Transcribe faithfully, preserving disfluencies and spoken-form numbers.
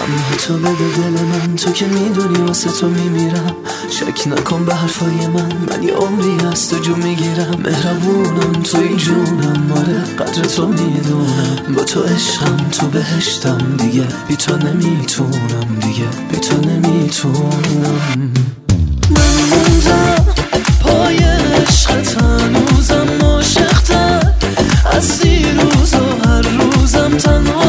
خنده تو بده دل من، تو که میدونی واسه تو میمیرم. شک نکن به حرفای من، من یه عمری از تو جو میگیرم. مهربونم توی جونم، آره قدر تو میدونم. با تو عشقم تو بهشتم، دیگه بی تو نمیتونم، دیگه بی تو نمیتونم. من موندم پای عشقت، هنوزم عاشق‌تر از دیروز و هر روزم تنها